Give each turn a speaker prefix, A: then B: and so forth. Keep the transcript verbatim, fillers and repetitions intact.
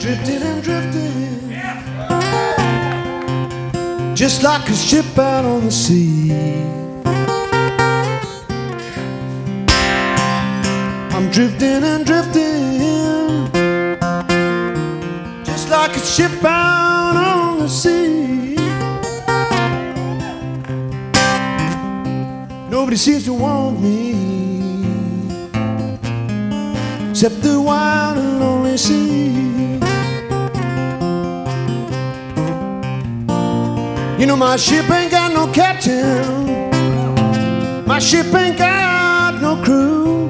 A: drifting and drifting, just like a ship out on the sea. I'm drifting and drifting, just like a ship out on the sea. Nobody seems to want me except the wild and lonely sea. You know my ship ain't got no captain, my ship ain't got no crew.